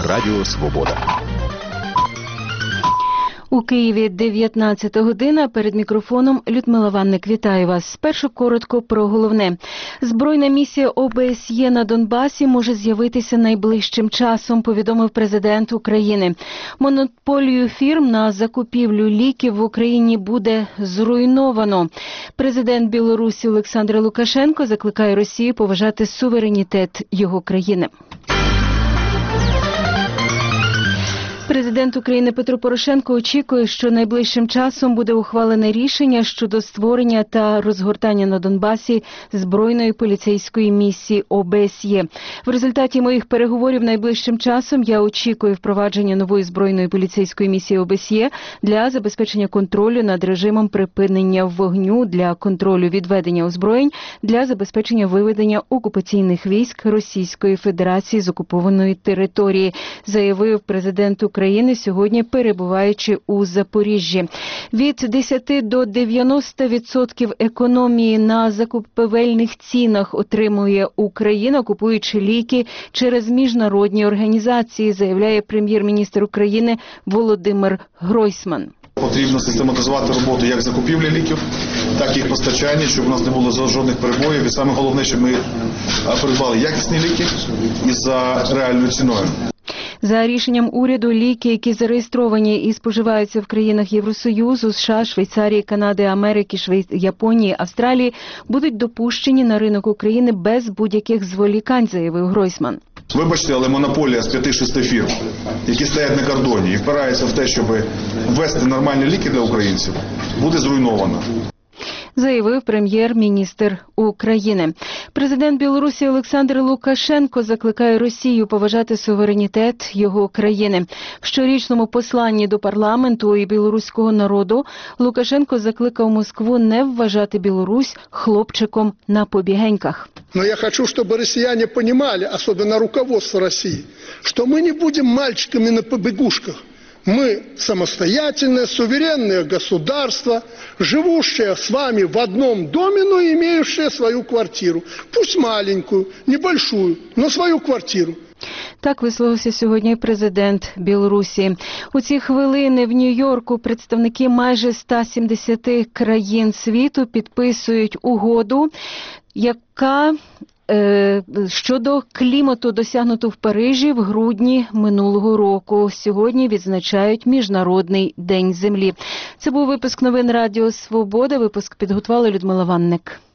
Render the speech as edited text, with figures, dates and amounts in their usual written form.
Радіо Свобода. У Києві 19 година. Перед мікрофоном Людмила Ванник. Вітаю вас. Спершу коротко про головне. Збройна місія ОБСЄ на Донбасі може з'явитися найближчим часом, повідомив президент України. Монополію фірм на закупівлю ліків в Україні буде зруйновано. Президент Білорусі Олександр Лукашенко закликає Росію поважати суверенітет його країни. Президент України Петро Порошенко очікує, що найближчим часом буде ухвалене рішення щодо створення та розгортання на Донбасі збройної поліцейської місії ОБСЄ. В результаті моїх переговорів найближчим часом я очікую впровадження нової збройної поліцейської місії ОБСЄ для забезпечення контролю над режимом припинення вогню, для контролю відведення озброєнь, для забезпечення виведення окупаційних військ Російської Федерації з окупованої території, заявив президент України сьогодні, перебуваючи у Запоріжжі. Від 10 до 90% економії на закупівельних цінах отримує Україна, купуючи ліки через міжнародні організації, заявляє прем'єр-міністр України Володимир Гройсман. Потрібно систематизувати роботу як закупівлі ліків, так і їх постачання, щоб у нас не було жодних перебоїв. І саме головне, щоб ми придбали якісні ліки і за реальною ціною. За рішенням уряду, ліки, які зареєстровані і споживаються в країнах Євросоюзу, США, Швейцарії, Канади, Америки, Японії, Австралії, будуть допущені на ринок України без будь-яких зволікань, заявив Гройсман. Вибачте, але монополія з 5-6 фірм, які стоять на кордоні і впираються в те, щоб ввести нормальні ліки для українців, буде зруйнована, заявив прем'єр-міністр України. Президент Білорусі Олександр Лукашенко закликає Росію поважати суверенітет його країни. В щорічному посланні до парламенту і білоруського народу Лукашенко закликав Москву не вважати Білорусь хлопчиком на побігеньках. Но я хочу, чтобы россияне понимали, особенно руководство России, что мы не будем мальчиками на побегушках. Мы самостоятельное, суверенное государство, живущее с вами в одном доме, но имеющее свою квартиру. Пусть маленькую, небольшую, но свою квартиру. Так висловився сьогодні президент Білорусі. У ці хвилини в Нью-Йорку представники майже 170 країн світу підписують угоду, яка щодо клімату, досягнуту в Парижі в грудні минулого року. Сьогодні відзначають Міжнародний день землі. Це був випуск новин Радіо Свобода. Випуск підготувала Людмила Ванник.